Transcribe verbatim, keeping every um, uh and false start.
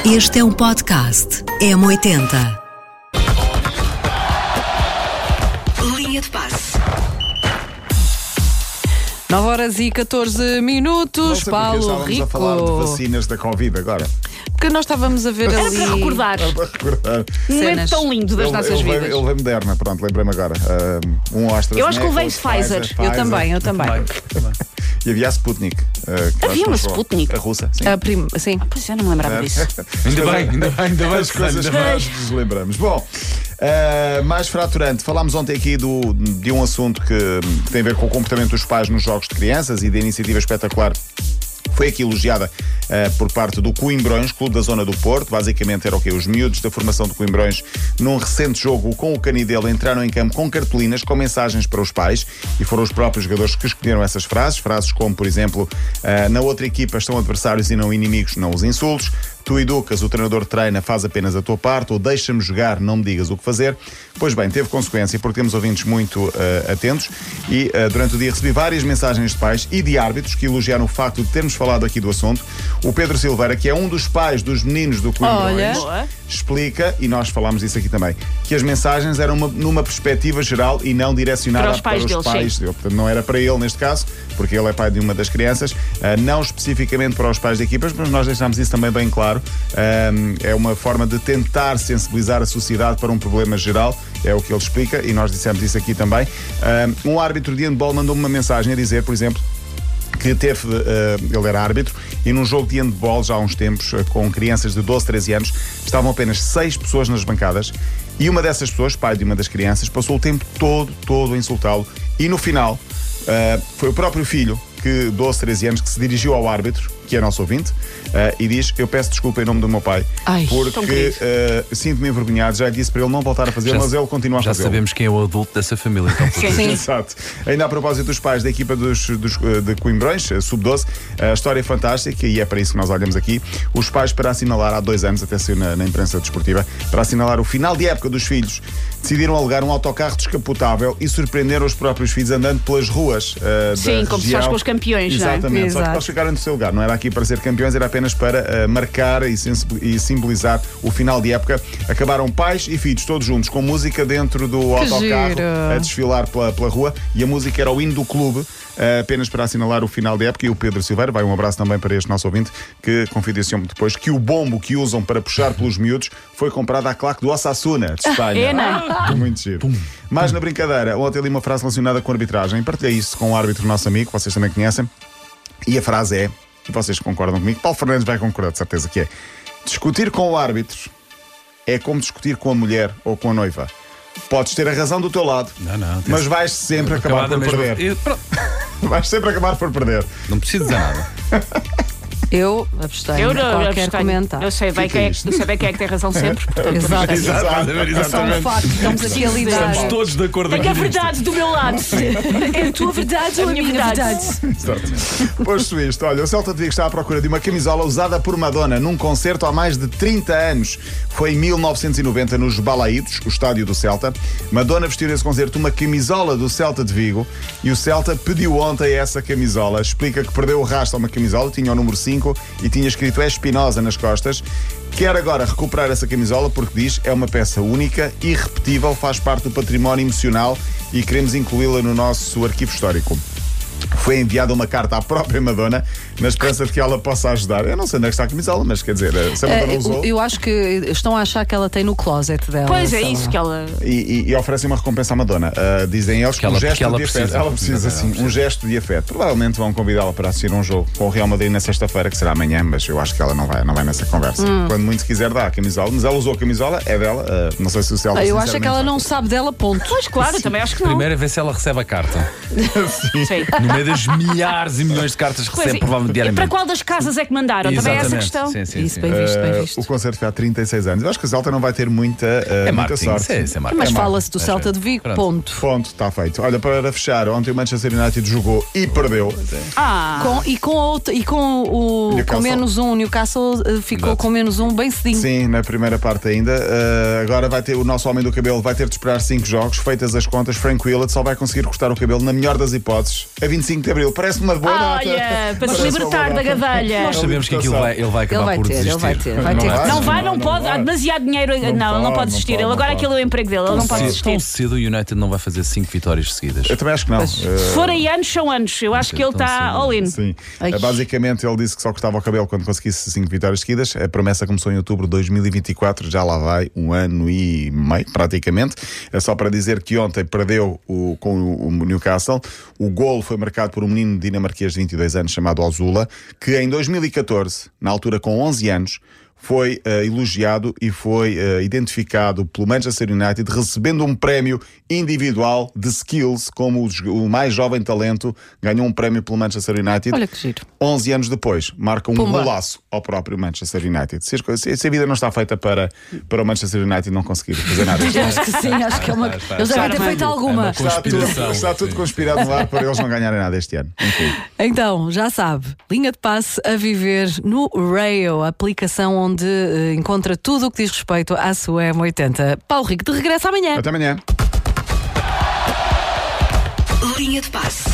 Este é um podcast M oitenta. Linha de passe. nove horas e catorze minutos, Paulo estávamos Rico. a falar de vacinas da Covid agora. Porque nós estávamos a ver Era ali. para recordar. Para recordar. Um momento Cenas. tão lindo das Eu- nossas eu levei- vidas. Eu levei Moderna, pronto, lembrei-me agora. Uh, um AstraZeneca. Eu acho que levei outro Pfizer. Eu também, eu também. E havia a Sputnik. uh, que Havia acho que uma não chegou. Sputnik? A russa, sim. A prim... Sim. Pois eu não me lembrava disso. Ainda bem, ainda bem, ainda bem. As coisas que ainda bem. nós nos lembramos. Bom, uh, mais fraturante, falámos ontem aqui do, de um assunto que, que tem a ver com o comportamento dos pais nos jogos de crianças e da iniciativa espetacular. Foi aqui elogiada uh, por parte do Coimbrões, Clube da Zona do Porto. Basicamente era o quê? Os miúdos da formação do Coimbrões, num recente jogo com o Canidelo, entraram em campo com cartolinas, com mensagens para os pais, e foram os próprios jogadores que escolheram essas frases. Frases como, por exemplo, uh, na outra equipa estão adversários e não inimigos, não os insultos. Tu educas, o treinador treina, faz apenas a tua parte, ou deixa-me jogar, não me digas o que fazer. Pois bem, teve consequência porque temos ouvintes muito uh, atentos e uh, durante o dia recebi várias mensagens de pais e de árbitros que elogiaram o facto de termos falado aqui do assunto. O Pedro Silveira, que é um dos pais dos meninos do Coimbrões, Olha. explica, e nós falámos disso aqui também, que as mensagens eram uma, numa perspectiva geral e não direcionada Para os pais para os deles, pais sim. dele. Portanto, não era para ele neste caso, porque ele é pai de uma das crianças, uh, não especificamente para os pais de equipas, mas nós deixámos isso também bem claro. Um, é uma forma de tentar sensibilizar a sociedade para um problema geral, é o que ele explica, e nós dissemos isso aqui também. Um, um árbitro de handball mandou-me uma mensagem a dizer, por exemplo, que teve, uh, ele era árbitro, e num jogo de handball já há uns tempos, uh, com crianças de doze, treze anos, estavam apenas seis pessoas nas bancadas, e uma dessas pessoas, pai de uma das crianças, passou o tempo todo, todo a insultá-lo, e no final uh, foi o próprio filho, que doze, treze anos, que se dirigiu ao árbitro, que é nosso ouvinte, uh, e diz: eu peço desculpa em nome do meu pai, Ai, tão porque querido. uh, sinto-me envergonhado, já lhe disse para ele não voltar a fazer, Já mas se- ele continua a Já fazer. sabemos quem é o adulto dessa família, então. por Sim. favor. Exato. Ainda a propósito dos pais da equipa dos, dos, eh, de Coimbrões, eh, sub doze, a história é fantástica e é para isso que nós olhamos aqui. Os pais, para assinalar, há dois anos, até saiu na, na imprensa desportiva, para assinalar o final de época dos filhos, decidiram alugar um autocarro descapotável e surpreenderam os próprios filhos andando pelas ruas eh, da Sim, como se região. faz com os campeões, não é? Exatamente, só que Exato. eles ficaram no seu lugar. Não era aqui para ser campeões, era apenas para eh, marcar e, sensibil- e simbolizar o final de época. Acabaram pais e filhos todos juntos, com música dentro do autocarro, giro. a desfilar pela, pela rua, e a música era o hino do clube, eh, apenas para assinalar o final da época. E o Pedro Silveira, vai um abraço também para este nosso ouvinte, que confidenciou-me depois que o bombo que usam para puxar pelos miúdos foi comprado à claque do Osasuna, de Espanha. É, não? Muito giro. Mas na brincadeira, ontem li uma frase relacionada com a arbitragem, partilhei isso com um árbitro nosso amigo, vocês também conhecem, e a frase é, e vocês concordam comigo, Paulo Fernandes vai concordar, de certeza que é: discutir com o árbitro é como discutir com a mulher ou com a noiva. Podes ter a razão do teu lado, Não, não. mas vais sempre acabar por mesmo- perder. Eu- pronto, Vais sempre acabar por perder. Não preciso dizer nada. Eu abstenho Eu de não qualquer abstenho. comentário. Eu sei bem Fica quem é, isto. eu sei bem quem é que tem razão sempre. Portanto, Exato. Exato, É só um facto, estamos aqui a lidar. Estamos todos de acordo Tenho a aqui nisto. verdade do meu lado. É a tua verdade ou a minha minha verdade? verdade? Exato. Posto isto, olha, o Celta de Vigo está à procura de uma camisola usada por Madonna num concerto há mais de trinta anos. Foi em mil novecentos e noventa nos Balaídos, o estádio do Celta. Madonna vestiu nesse concerto uma camisola do Celta de Vigo e o Celta pediu ontem essa camisola. Explica que perdeu o rastro a uma camisola, tinha o número cinco e tinha escrito Espinosa nas costas. Quer agora recuperar essa camisola porque diz é uma peça única, irrepetível, faz parte do património emocional e queremos incluí-la no nosso arquivo histórico. Foi enviada uma carta à própria Madonna na esperança de que ela possa ajudar. Eu não sei onde é que está a camisola, mas quer dizer, se a Madonna Eh, usou. eu acho que estão a achar que ela tem no closet dela. Pois é sei lá. isso que ela. E, e, e oferecem uma recompensa à Madonna. Uh, dizem eles que, Que ela- um gesto porque ela de afeto. precisa. Ela precisa, Ela sim, precisa. um gesto de afeto. Provavelmente vão convidá-la para assistir um jogo com o Real Madrid na sexta-feira, que será amanhã, mas eu acho que ela não vai, não vai nessa conversa. Hum. Quando muito se quiser dar a camisola, mas ela usou a camisola, é dela. Uh, não sei se o Celta. Ah, eu acho é que ela sinceramente, não sabe dela, ponto. Pois claro, também acho que não. Primeiro é ver se ela recebe a carta. Sim. No meio das milhares e milhões de cartas que Pois, recebe, e- provavelmente e diariamente. para qual das casas é que mandaram? Também é essa a Exatamente. questão. Sim, sim, Isso, sim. bem visto, bem Uh, visto. o concerto foi há trinta e seis anos. Eu acho que o Celta não vai ter muita, uh, É muita marketing, sorte. isso é, isso é marketing. Mas É fala-se do É Celta jeito. de Vigo, Pronto. ponto. Ponto, está feito. Olha, para fechar, ontem o Manchester United jogou e perdeu. Ah, Com- e com, outro, e com o Newcastle. com menos um, Newcastle eh, ficou Exato. com menos um bem cedinho. Sim, na primeira parte ainda. Uh, agora vai ter o nosso homem do cabelo vai ter de esperar cinco jogos. Feitas as contas, Frank Willett só vai conseguir cortar o cabelo, na melhor das hipóteses, a vinte e cinco de Abril. Parece-me uma boa data. Olha, para se Parece uma libertar boa da data. gadelha. Nós sabemos que aquilo vai, ele vai Ele acabar vai por ter, desistir. ele vai ter. Vai ter. vai. Não vai, não, Não pode. vai. Há demasiado dinheiro. Não, Não ele não pode, pode desistir. não Ele pode, agora não aquilo é o emprego dele. Ele não pode Se- desistir. Tão cedo o United não vai fazer cinco vitórias seguidas. Eu também acho que não. Se Eh, forem anos, são anos. Eu acho que ele Então, está sim. all in. Sim. Ai. Eh, Basicamente, ele disse que só cortava o cabelo quando conseguisse cinco vitórias seguidas. A promessa começou em outubro de dois mil e vinte e quatro, já lá vai um ano e meio, praticamente. É só para dizer que ontem perdeu o, com o, o Newcastle. O golo foi marcado por um menino dinamarquês de vinte e dois anos chamado Ozula, que em dois mil e catorze, na altura com onze anos, foi uh, elogiado e foi uh, identificado pelo Manchester United, recebendo um prémio individual de skills, como o, jo- o mais jovem talento, ganhou um prémio pelo Manchester United. Olha que giro. onze anos depois, marca um Pumba. golaço ao próprio Manchester United. Se, as coisas- se a vida não está feita para, para o Manchester United não conseguir fazer nada. Acho que sim, acho que é uma. Está, está, Eles devem ter está. feito É alguma. uma Está tudo, conspiração. está tudo Sim. conspirado no ar para eles não ganharem nada este ano. Enfim. Então, já sabe, linha de passe a viver no Rayo, a aplicação onde eh, encontra tudo o que diz respeito à sua M oitenta. Paulo Rico, de regresso amanhã. Até amanhã. Linha de passe.